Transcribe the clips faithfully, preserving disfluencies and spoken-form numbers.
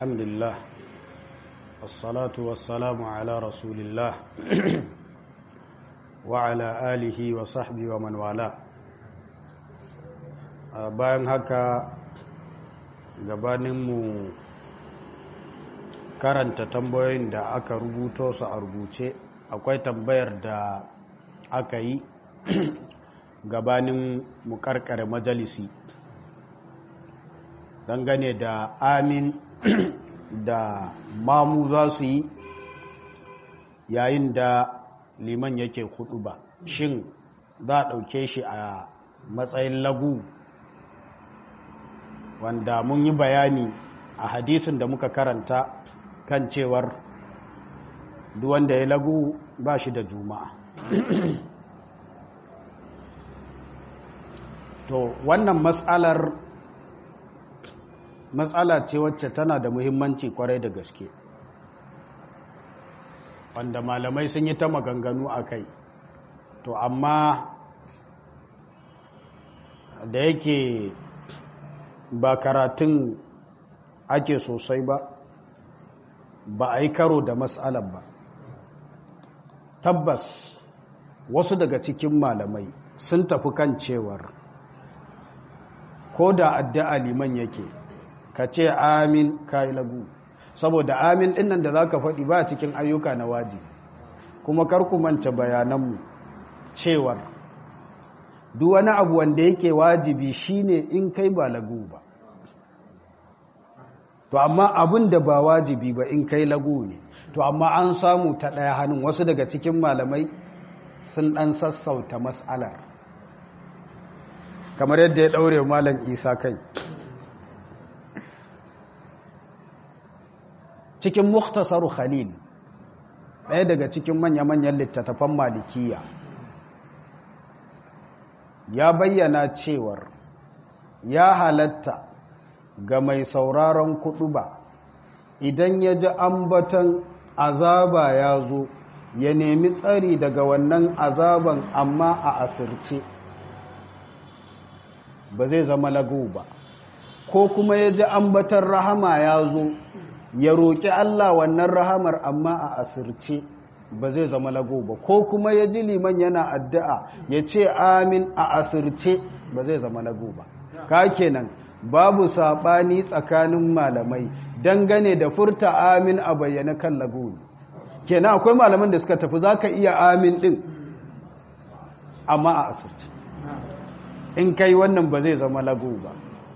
الحمد لله والصلاة والسلام على رسول الله وعلى آله وصحبه ومن والاه bayan haka gabaninmu karanta tambayoyin da aka rubuto su a rubuce akwai tambayar da aka yi gabanin mu karkare majalisi dangane da amin da mamu za su yi yayin da liman yake ba, shin za a ɗauke shi a matsayin lagu wanda mun yi bayani a hadisin da muka karanta kan cewar duwanda ya lagu ba shi da juma'a to wannan matsalar matsala ce wacce tana da muhimmanci kwarai da gaske wanda malamai sun yi ta maganganu a kai to amma da yake ba karatun ake sosai ba ba a yi karo da matsalar ba tabbas wasu daga cikin malamai sun tafi kan cewar ko da addu'a liman yake ka ce amin ka yi lagu saboda amin dinnan da za ka faɗi ba cikin ayyuka na wajibi kuma karku manta bayananmu cewar duk wani abu wanda yake wajibi shine in kai ba lagu ba to amma abin da ba wajibi ba in kai lagu ne to amma an samu ta ɗaya hannun wasu daga cikin malamai sun ɗan sassauta mas'alar kamar yadda ya ɗaure malam isa kai cikin mukhtasaru khalil ɗaya daga cikin manya-manyan littattafan malikiya ya bayyana cewar ya halatta ga mai sauraron kuɗuba idan ya ji ambatan azaba ya zo ya nemi tsari daga wannan azaban amma a asirce ba zai zama lagu ba ko kuma ya ji ambatan rahama ya zo ya roƙi Allah wannan rahamar amma a asirce ba zai zama lago ba ko kuma ya ji liman yana addu'a ya ce amin a asirce ba zai zama lago ba ka kenan babu saɓani tsakanin malamai dangane da furta amin a bayyana kan lago kenan akwai malaman da suka tafi za ka iya amin ɗin amma a asirce in kai wannan ba zai zama lago ba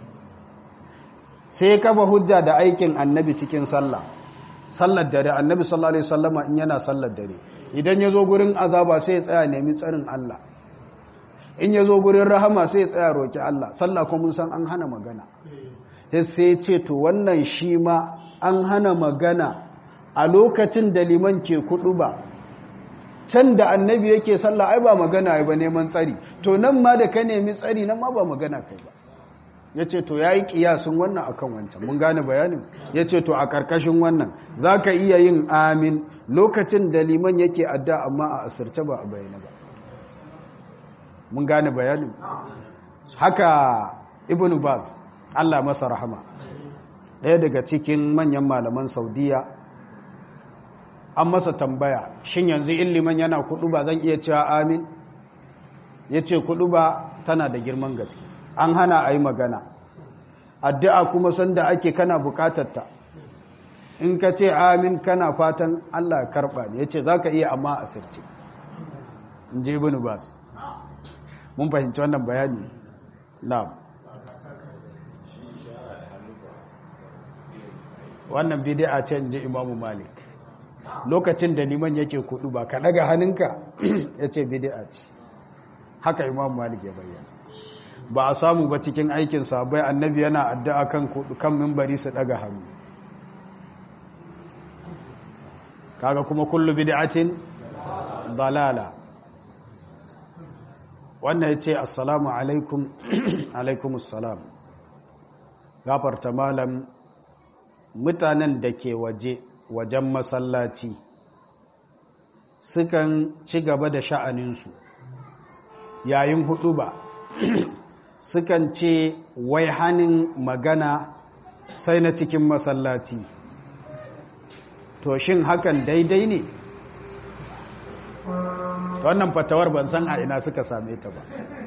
sai kafa hujja da aikin annabi cikin sallah sallar dare annabi sallallahu alaihi wasallama in yana sallar dare idan yazo gurin azaba sai ya tsaya nemi tsarin Allah in yazo gurin rahama sai ya tsaya roki Allah sallah kuma mun san an hana magana sai ce to wannan shi ma an hana magana a lokacin da liman ke kuduba can da annabi yake sallah ai ba magana ai ba neman tsari to nan ma da ka nemi tsari nan ma ba magana kai ba ya ce to ya yi ƙiyasun wannan akan wancan mun gane bayanin ya ce to a ƙarƙashin wannan za ka iya yin amin lokacin da liman yake adda amma a asirce ba a bayyana ba mun gane bayanin haka ibn bas Allah masa rahama ɗaya daga cikin manyan malaman saudiya an masa tambaya shin yanzu in liman yana kuɗu ba zan iya cewa amin ya ce kuɗu ba tana da girman gaske an hana a yi magana addu'a kuma sanda ake kana bukatarta in ka ce amin kana fatan Allah karɓa ne ya ce za ka iya amma a sirce in je ibn bas mun fahimci wannan bayani na wannan bidi'a ce in je imamu malik lokacin da liman yake kudu ba ka daga hannunka ya ce bidi'a ce haka imamu malik ya bayyana ba a samu ba cikin aikin sahabbai annabi yana addu'a kan kan minbari su daga hannu kaga kuma kullu bid'atin dalala wannan yace assalamu alaikum alaikumus salam gafarta malam mutanen da ke waje wajen masallaci sukan ci gaba da sha'aninsu yayin huɗuba sukan ce wai hanin magana sai na cikin masallaci to shin hakan daidai ne? Wannan fatawar ban san a ina suka same ta ba.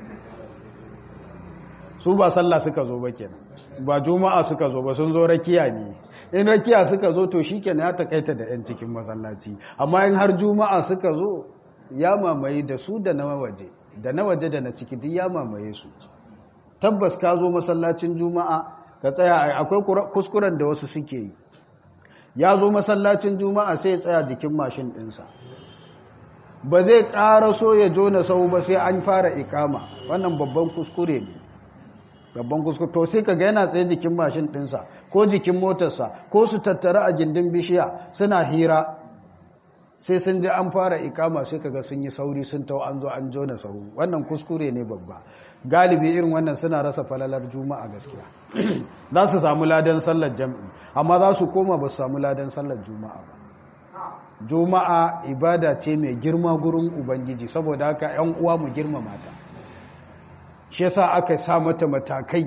Su ba sallah suka zo ba kenan, ba juma'a suka zo ba, sun zo rakiya ne. In rakiya suka zo to shikenan ya takaita da yan cikin masallaci, amma in har juma'a suka zo ya mamaye da su da na waje da na waje da na ciki duk ya mamaye su. Tabbas ka zo masallacin juma'a ka tsaya, akwai kuskuren da wasu suke yi. Ya zo masallacin juma'a sai ya tsaya jikin mashin ɗinsa, ba zai ƙara so ya jona sau ba sai an fara ikama. Wannan babban kuskure ne, babban kuskure. To sai kaga yana tsaye jikin mashin ɗinsa ko jikin motarsa, ko su tattara a gindin bishiya suna hira, sai sun ji an fara ikama sai kaga sun yi sauri sun tau an zo an jona sau. Wannan kuskure ne babba. Galibi irin wannan suna rasa falalar juma'a gaskiya. Za su samu ladan sallar jam'i, amma za su koma ba su samu ladan sallar juma'a ba. Juma'a ibada ce mai girma gurin Ubangiji, saboda haka ‘yan uwa mu girmama ta. Shi yasa aka sa mata matakai,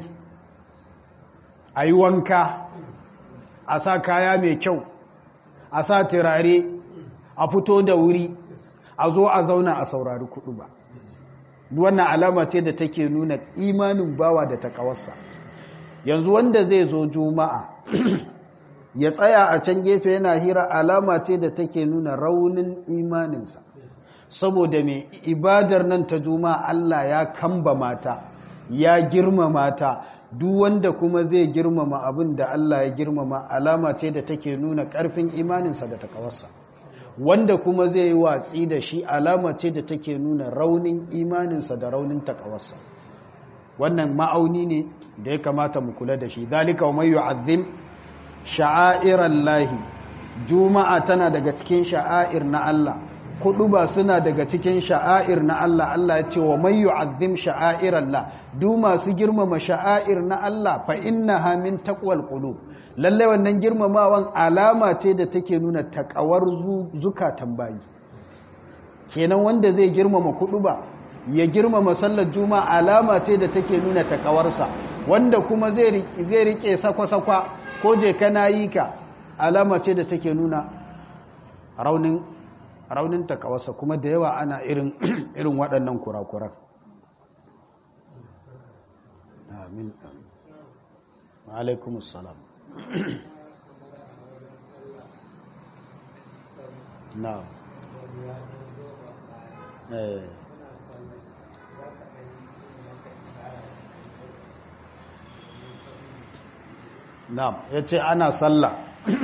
a yi wanka, a sa kaya mai kyau, a sa turare, a fito da wuri, a zo a zauna a saurari kuɗu ba. Wannan alama ce da take nuna imanin bawa da takawarsa. Yanzu wanda zai zo juma'a ya tsaya a can gefe yana hira, alama ce da take nuna raunin imaninsa. Saboda mai ibadar nan ta juma'a Allah ya kamba mata, ya girmama ta. Duk wanda kuma zai girmama abin da Allah ya girmama, alama ce da take nuna ƙarfin imaninsa da takawarsa. Wanda kuma zai yi watsi da shi, alama ce da take nuna raunin imaninsa da raunin takawarsa. Wannan ma'auni ne da ya kamata mu kula da shi. Dalika wa mai yu'azzim sha'airan lahi, juma'a tana daga cikin sha'air na Allah, kuɗuba suna daga cikin sha'air na Allah. Allah ya ce wa mai yu'azzim sha'airan la, du masu girmama sha'air na Allah fa innaha min taqwal qulub. Lalle wannan girmamawan alama ce da take nuna takawar zukatan bayi. Kenan wanda zai girmama kuɗuba, ya girmama sallar juma'a, alama ce da take nuna takawarsa. Wanda kuma zai rike sakwa-sakwa ko je kana yi ka, alama ce da take nuna raunin raunin takawarsa. Kuma da yawa ana irin irin waɗannan kurakuran. Amin. Wa alaikumus salam. Na'am. Eh. Na'am, yace ana sallah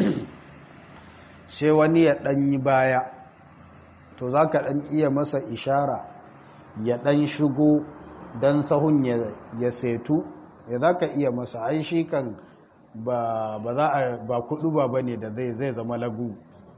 sai wani ya dan yi baya, to zaka dan iya masa ishara ya dan shigo dan sahun ya, ya setu, ya zaka iya masa. Ai shi kan ba ba za a ba kudu ba bane da zai zai zama lagu.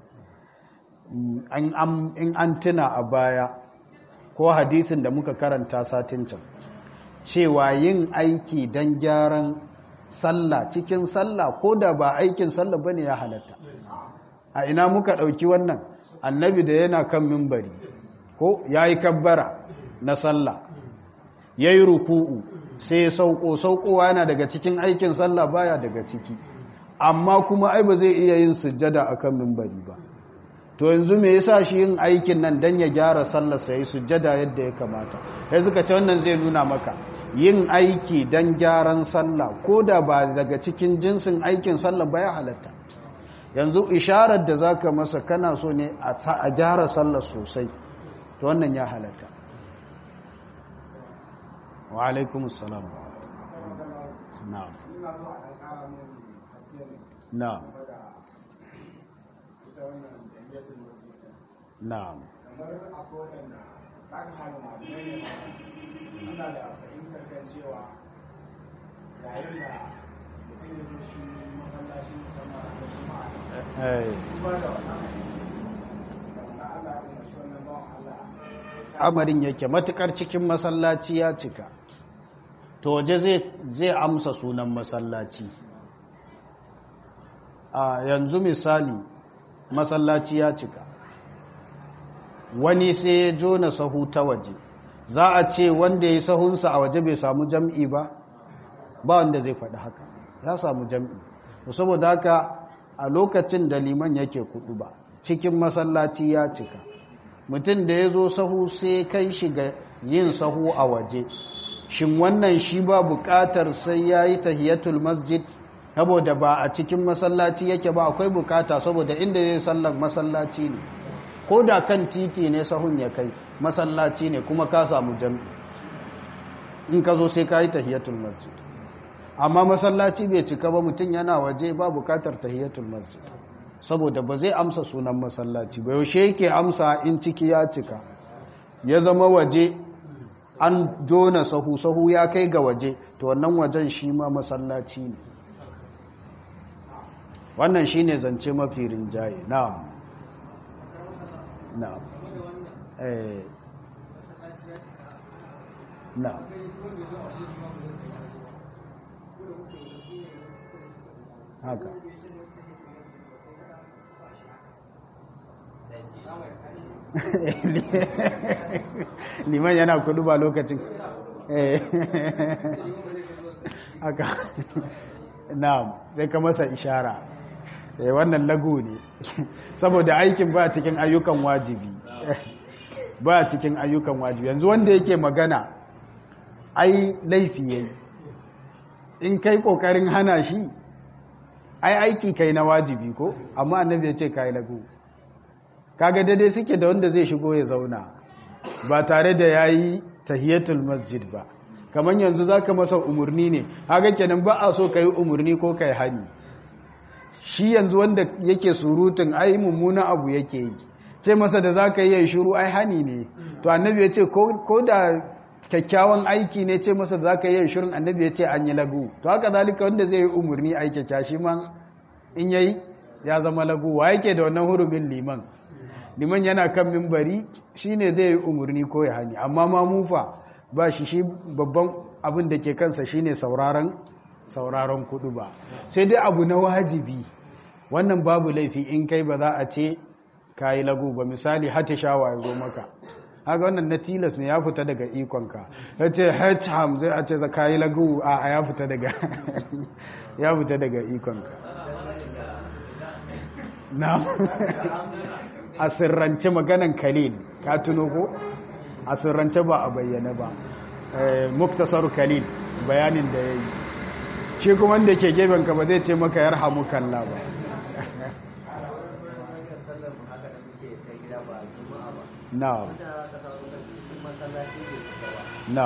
An am in an tuna a baya ko hadisin da muka karanta satin can, cewa yin aiki dan gyaran sallah cikin sallah ko da ba aikin sallah bane ya halatta. A ina muka dauki wannan? Annabi da yana kan minbari ko yayi kabbara na sallah, yayi ruku'u, sai sauko saukowa yana daga cikin aikin sallah, baya daga ciki. Amma kuma ai ba zai iya yin sujjada akan minbari ba. To yanzu me yasa shi yin aikin nan dan ya gyara sallar sa, yi sujjada yadda ya kamata? Sai suka ce wannan zai nuna maka yin aiki dan gyaran sallah ko da ba daga cikin jinsin aikin sallah ba ya halatta. Yanzu isharar da zaka masa kana so ne a gyara sallar sosai, to wannan ya halatta. Wa alaikumus salam. Na'am. Na'am. Na'am. Kamar akwai wadanda za ka samu malamai ne suna da fahimtar kan cewa yayin da mutum ya zo shi masallaci musamman a juma'a, duba da wannan hadisi da wannan Allah ya kuma shi wannan bawan Allah, amarin yake matukar cikin masallaci ya cika, to waje zai amsa sunan masallaci. A yanzu misali masallaci ya cika, wani sai ya jona sahu ta waje, za a ce wanda ya yi sahunsa a waje bai samu jam'i ba? Ba wanda zai faɗi haka, ya samu jam'i. Saboda haka a lokacin da liman yake kudu ba cikin masallaci ya cika mutum da ya zo sahu sai kai shi ga yin sahu a waje shin wannan shi ba bukatar sai ya yi tahiyatul masjid saboda ba a cikin masallaci yake ba akwai bukata saboda inda zai sallar masallaci ne ko da kan titi ne sahun ya kai masallaci ne kuma ka samu jami in ka zo sai ka yi tahiyatul masjid amma masallaci bai cika ba mutum yana waje ba bukatar tahiyatul masjid saboda ba zai amsa sunan masallaci ba yaushe yake amsa in ciki ya cika ya zama waje an jona sahu sahu ya kai ga waje to wannan wajen shi ma masallaci ne wannan shine zance mafi rinjaye na'am na'am eh na'am haka liman yana kudu ba lokacin haka na'am sai ka masa ishara wannan lagu ne saboda aikin ba cikin ayyukan wajibi ba cikin ayyukan wajibi yanzu wanda yake magana ai laifi yayi in kai kokarin hana shi ai aiki kai na wajibi ko amma annabi ya ce kai lagu kaga daidai suke da wanda zai shigo ya zauna ba tare da yayi tahiyatul masjid ba kaman yanzu zaka masa umurni ne kaga kenan ba a so kai umurni ko kai hani shi yanzu wanda yake surutun ai mummuna abu yake yi ce masa da zaka yi shiru ai hani ne to annabi ya ce ko da kyakkyawan aiki ne ce masa zaka yi shirin annabi ya ce an yi lagu to haka zalika wanda zai yi umurni ai kyakkya shi ma in yayi ya zama lagu wa yake da wannan hurumin liman liman yana kan mimbari shine zai yi umurni ko ya hani amma ma mufa ba shi shi babban abin da ke kansa shine sauraron sauraron kudu ba sai dai abu na wajibi wannan babu laifi in kai ba za a ce kayi lagu ba misali hata shawa ya zo maka haka wannan na tilas ne ya fita daga ikonka ya ce hacham zai a ce za kayi lagu a ya fita daga ya fita daga ikonka na a sirrance maganan kalil ka tuno ko a sirrance ba a bayyana ba muktasar kalil bayanin da ya yi shi kuma wanda ke gebenka ba zai ce maka yar hamu kalla ba na na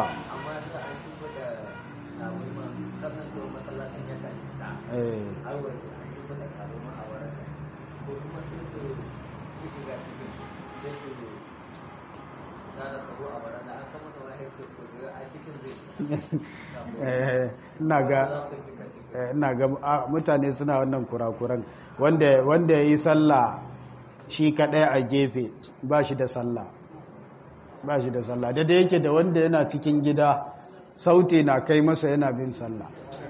ina ga mutane suna wannan kurakuran wanda wanda yayi sallah shi kadai a gefe ba shi da sallah ba shi da sallah da da yake da wanda yana cikin gida sauti na kai masa yana bin sallah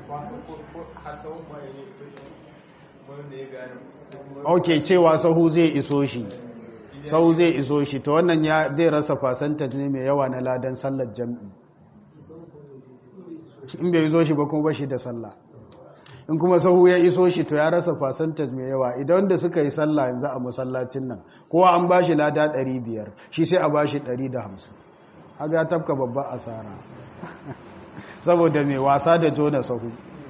ok cewa sahu zai iso shi sahu zai iso shi to wannan ya zai rasa percentage ne mai yawa na ladan sallar jam'i in bai iso shi ba kuma ba shi da sallah in kuma sahu ya iso shi to ya rasa percentage mai yawa idan wanda suka yi sallah yanzu a masallacin nan kowa an ba shi lada ɗari biyar shi sai a ba shi ɗari da hamsin haka ya tafka babban asara saboda mai wasa da jona sahu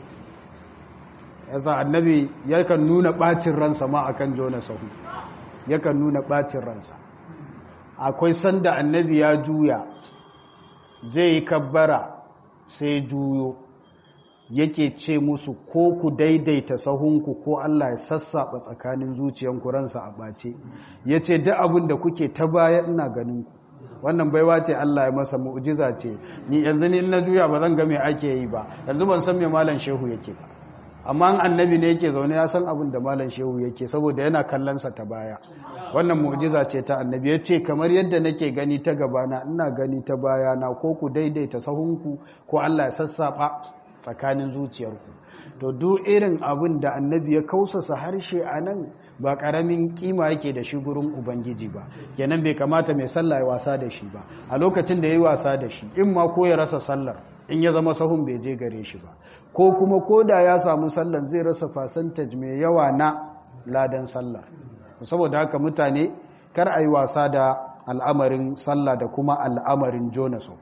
yasa annabi yakan nuna ɓacin ransa ma akan jona sahu yakan nuna ɓacin ransa akwai sanda annabi ya juya zai yi kabbara sai juyo yake ce musu ko ku daidaita sahunku ko Allah ya sassaɓa tsakanin zuciyanku ransa a ɓace ya ce duk abin da kuke ta baya ina ganin ku wannan baiwa ce Allah ya masa mu'jiza ce ni yanzu ni na juya ba zan ga me ake yi ba yanzu ban san me malam shehu yake ba amma annabi ne yake zaune ya san abin da malam shehu yake saboda yana kallon sa ta baya wannan mu'jiza ce ta annabi ya ce kamar yadda nake gani ta gabana ina gani ta baya na ko ku daidaita sahunku ko Allah ya sassaba tsakanin zuciyarku to duk irin abin da annabi ya kausasa harshe a nan ba karamin kima yake da shi gurin ubangiji ba kenan bai kamata mai sallah ya wasa da shi ba a lokacin da ya yi wasa da shi in ma ko ya rasa sallar in ya zama sahun bai je gare shi ba ko kuma ko da ya samu sallar zai rasa percentage mai yawa na ladan sallah. Saboda haka mutane kar a yi wasa da al'amarin sallah da kuma al'amarin jonaso.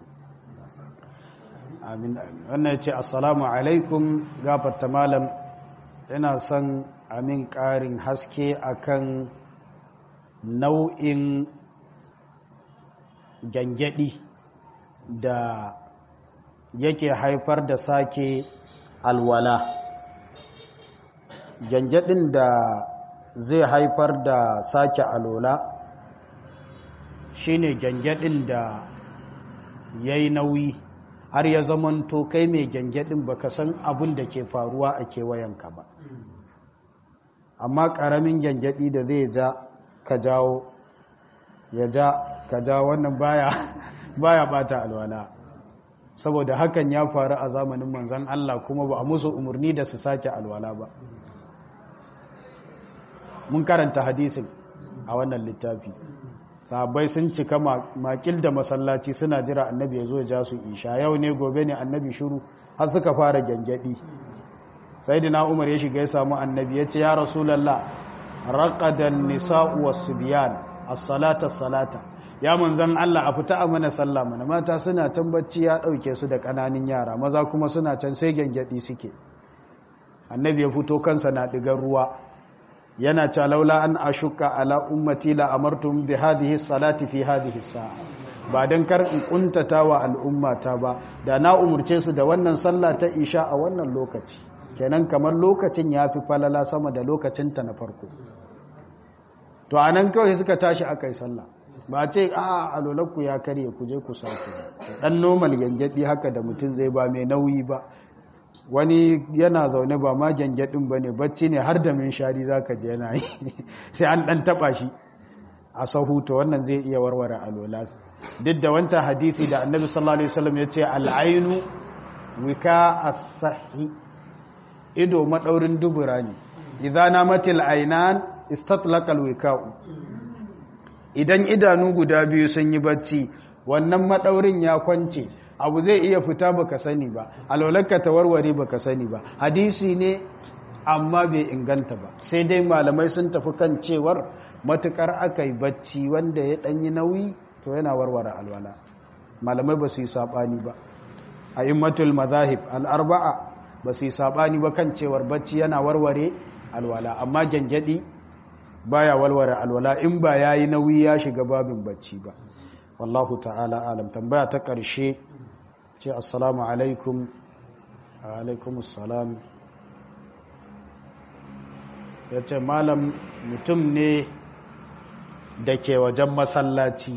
Amin. Wannan ya ce, Assalamu alaikum gafarta malam, ina son amin ƙarin haske akan nau'in gyangyaɗi da yake haifar da sake alwala. Gyangyaɗin da zai haifar da sake alwala shine gyangyaɗin da ya yi nauyi har ya zamanto kai mai gyangyaɗin baka san abin da ke faruwa a kewayenka ba. Amma ƙaramin gyangyaɗi da zai ja ka jawo ya ja ka ja wannan baya baya bata alwala, saboda hakan ya faru a zamanin manzon Allah kuma ba a musu umarni da su sake alwala ba. Mun karanta hadisin a wannan littafi, sahabbai sun cika makil da masallaci suna jira annabi ya zo ya ja su isha, yau ne gobe ne annabi shiru har suka fara gyangyaɗi. Sayyidina Umar ya shiga ya samu annabi ya ce, ya Rasulallah, raqadan nisa'u was-subyan as-salata as-salata, ya manzan Allah a fita a mana sallah mana, mata suna can bacci ya dauke su da kananin yara, maza kuma suna can sai gyangyaɗi suke. Annabi ya fito kansa na digar ruwa yana cewa laula an ashukka ala ummati la amartum bi hadhihi salati fi hadhihi sa'a, ba dan kar in kuntata wa al'ummata ba da na umurce su da wannan sallah ta isha a wannan lokaci. Kenan kamar lokacin yafi falala sama da lokacin ta na farko. To anan kawai suka tashi akai sallah, ba ce a alolakku ya karye ku je ku sake. Dan normal gangadi haka da mutun zai ba mai nauyi ba, wani yana zaune ba ma gyangyaɗin ba ne, bacci ne har da min shari za ka je yana yi sai an ɗan taɓa shi a sahuta, wannan zai iya warware alola. Duk da wancan hadisi da annabi sallallahu alaihi wasallam ya ce al'ainu wika as-sahi, ido maɗaurin dubura ne, idan namatil ainan istatlaqal wika'u, idan idanu guda biyu sun yi bacci wannan maɗaurin ya kwance, abu zai iya fita baka sani ba, alwalarka ta warware baka sani ba. Hadisi ne amma bai inganta ba, sai dai malamai sun tafi kan cewar matukar aka yi bacci wanda ya danyi nauyi to yana warware alwala. Malamai ba su yi sabani ba, a immatul mazahib al'arba'a ba su yi sabani ba kan cewar bacci yana warware alwala, amma gyangyaɗi baya warware alwala in ba ya yi nauyi ya shiga babin bacci ba. Wallahu ta'ala alam. Tambaya ta ƙarshe ce, assalamu alaikum. Alaikum assalam. Ya ce, malam, mutum ne da ke wajen masallaci,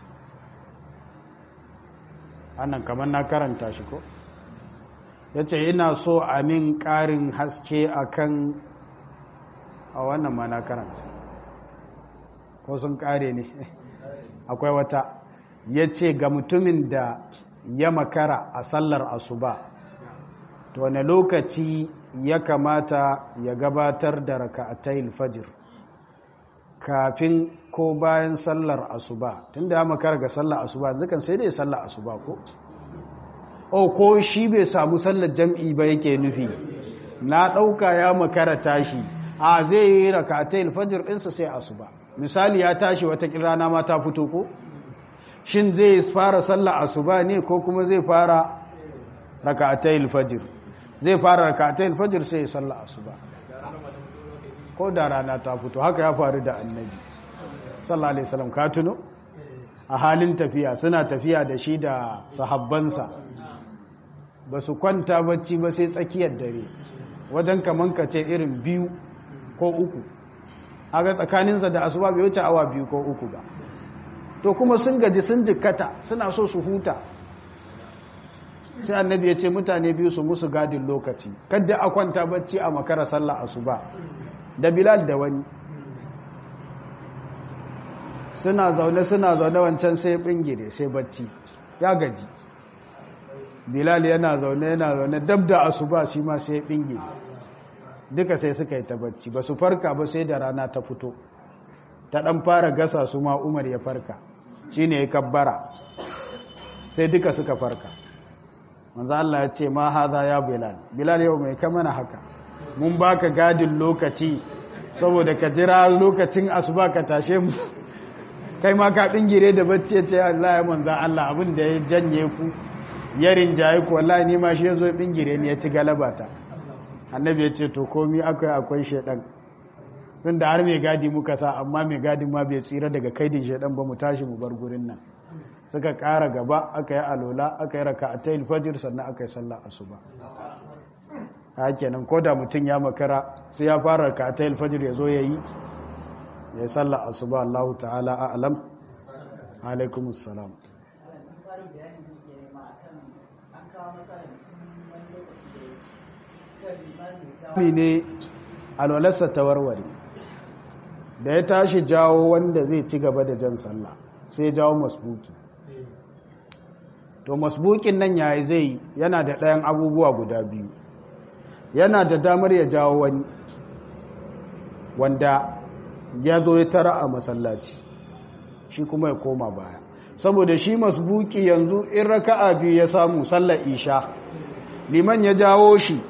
annan kamar na karanta shi ko? Ya ce, ina so a min ƙarin haske akan a wannan ma na karanta ko sun ƙare ne akwai wata. Ya ce ga mutumin da ya makara a sallar asuba, to wane lokaci ya kamata ya gabatar da raka'atayil fajr, kafin ko bayan sallar asuba? Tunda ya makara ga sallar asuba yanzu kan sai dai sallar asuba ko o ko shi bai samu sallar jam'i ba yake nufi, na dauka ya makara tashi, a zai yi raka'atayil fajr ɗinsa sai asuba. Misali ya tashi wata rana ma ta fito ko, shin zai fara sallar asuba ne ko kuma zai fara raka'atayil fajr? Zai fara raka'atayil fajr sai sallar asuba ko da rana ta fito. Haka ya faru da annabi sallallahu alaihi wasallam, ka tuno a halin tafiya, suna tafiya da shi da sahabbansa, ba su kwanta bacci ba sai tsakiyar dare, wajen kaman kace irin biyu ko uku, haka tsakaninsa da asuba bai wuce awa biyu ko uku ba. To kuma sun gaji sun jikkata suna so su huta, sai annabi ya ce mutane biyu su musu gadin lokaci, kadda a kwanta bacci a makara sallah asuba, da Bilal da wani. Suna zaune suna zaune wancan sai bingire sai bacci ya gaji, Bilal yana zaune yana zaune dab da asuba shi ma sai bingire, duka sai suka yi ta bacci, ba su farka ba sai da rana ta fito, ta dan fara gasa su ma Umar ya farka, shi ne ya kabbara, sai duka suka farka. Manzo Allah ya ce ma haza ya Bilal, Bilal yau mai kamana haka, mun baka gadin lokaci saboda ka jira lokacin asuba ka tashe mu kai ma ka bingire da bacci ya ce Allah ya manzan Allah abin da ya janye ku ya rinjaye ku wallahi ni ma shi ya zo bingire ni ya ci galabata annabi ya ce to komi akwai akwai shedan tun da har mai gadi muka sa amma mai gadi ma bai tsira daga kaidin shedan ba mu tashi mu bar gurin nan suka ƙara gaba aka yi alola aka yi raka'atayil fajr sannan aka yi sallar asuba hakenan ko da mutum ya makara sai ya fara raka'atayil fajr ya zo ya yi ya yi sallar asuba Allahu ta'ala a'lam. Alaikumus salam. ne alwalarsa ta warware da ya tashi jawo wanda zai ci gaba da jan sallah sai ya jawo masbuki to masbukin nan yayi zai yana da ɗayan abubuwa guda biyu yana da damar ya jawo wani wanda ya zo ya tara a masallaci shi kuma ya koma baya saboda shi masbuki yanzu in raka'a biyu ya samu sallar isha liman ya jawo shi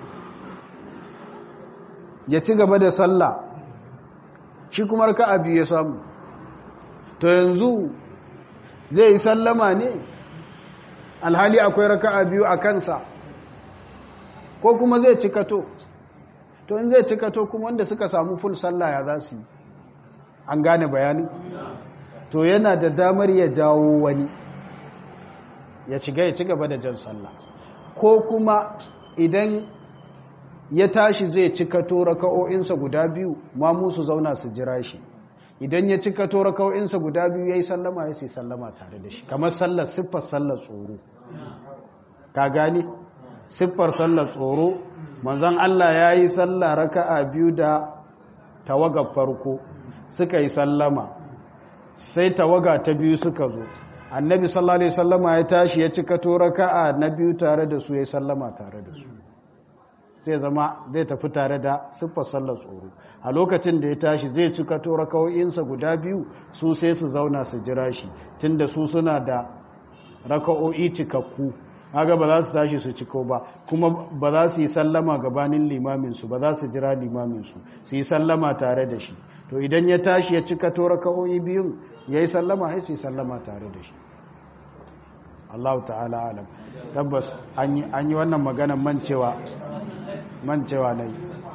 ya ci gaba da sallah shi kuma raka'a biyu ya samu to yanzu zai yi sallama ne alhali akwai raka'a biyu a kansa ko kuma zai cikato to in zai cikato kuma wanda suka samu full sallah ya za su yi an gane bayani to yana da damar ya jawo wani ya shiga ya ci gaba da jan sallah ko kuma idan ya tashi zai cikato raka'o'insa guda biyu ma musu zauna su jira shi idan ya cikato raka'o'insa guda biyu yayi sallama ya sai sallama tare da shi kamar sallar siffar sallar tsoro ka gani siffar sallar tsoro manzon Allah yayi sallah raka'a biyu da tawagar farko suka yi sallama sai tawaga ta biyu suka zo annabi sallallahu alaihi wasallama ya tashi ya cikato raka'a na biyu tare da su yayi sallama tare da su sai zama zai tafi tare da siffar sallar tsoro a lokacin da ya tashi zai cika to raka'o'insa guda biyu su sai su zauna su jira shi tunda su suna da raka'o'i cikakku kaga ba za su tashi su ciko ba kuma ba za su yi sallama gabanin limamin su ba za su jira limamin su su yi sallama tare da shi to idan ya tashi ya cika to raka'o'i biyun yayi sallama sai su yi sallama tare da shi Allah ta'ala alam tabbas an yi wannan maganar mancewa mancewa na yi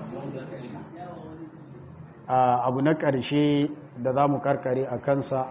abu na ƙarshe da za mu karkare a kansa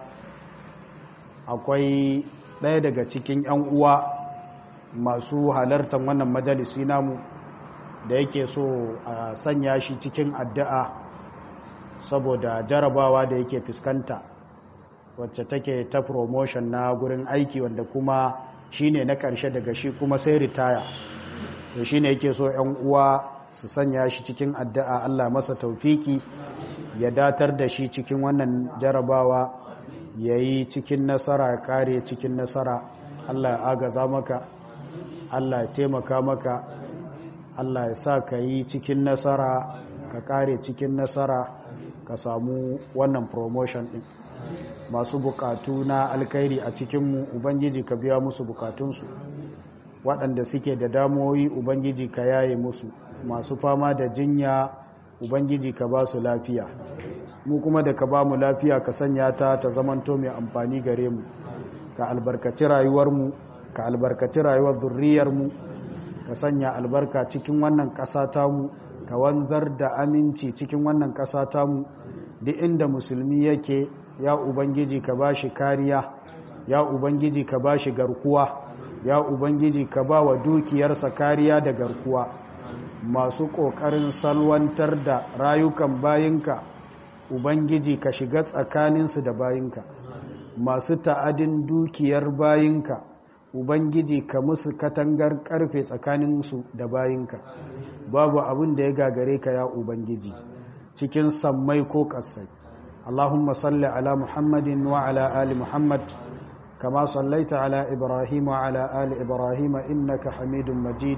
akwai ɗaya daga cikin 'yan uwa masu halartar wannan majalisi namu da yake so a sanya shi cikin addu'a saboda jarabawa da yake fuskanta wacce take ta promotion na gurin aiki wanda kuma shine na ƙarshe daga shi kuma sai ritaya to shine yake so 'yan uwa su sanya shi cikin addu'a Allah masa taufiki ya datar da shi cikin wannan jarabawa yayi cikin nasara ya kare cikin nasara Allah ya agaza maka Allah ya taimaka maka Allah ya sa ka yi cikin nasara ka kare cikin nasara ka samu wannan promotion din masu bukatu na alkhairi a cikinmu ubangiji ka biya musu bukatunsu waɗanda suke da damuwoyi ubangiji ka yaye musu masu fama da jinya ubangiji ka ba su lafiya mu kuma da ka ba mu lafiya ka sanya ta ta zamanto mai amfani gare mu ka albarkaci rayuwarmu ka albarkaci rayuwar zurriyarmu ka sanya albarka cikin wannan ƙasa tamu ka wanzar da aminci cikin wannan ƙasa tamu duk inda musulmi yake ya ubangiji ka ba shi kariya ya ubangiji ka ba shi garkuwa ya ubangiji ka ba wa dukiyarsa kariya da garkuwa masu ƙoƙarin salwantar da rayukan bayinka ubangiji ka shiga tsakaninsu da bayinka masu ta'adin dukiyar bayinka ubangiji ka musu katangar ƙarfe tsakaninsu da bayinka babu abin da ya gagare ka ya ubangiji cikin sammai ko ƙasai اللهم صل على محمد وعلى آل محمد كما صليت على إبراهيم وعلى آل إبراهيم إنك حميد مجيد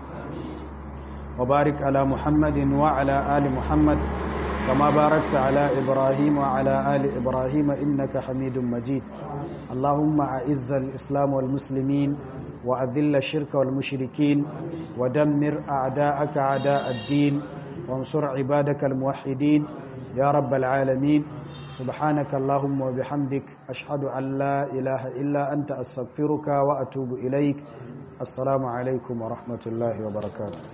وبارك على محمد وعلى آل محمد كما باركت على إبراهيم وعلى آل إبراهيم إنك حميد مجيد اللهم أعز الإسلام والمسلمين وأذل الشرك والمشركين ودمر أعداءك أعداء الدين وانصر عبادك الموحدين ya rabbal alamin. subhanaka allahumma wa bihamdik ashhadu an la ilaha illa anta astaghfiruka wa atubu ilaik. assalamu alaikum wa rahmatullahi wa barakatuh.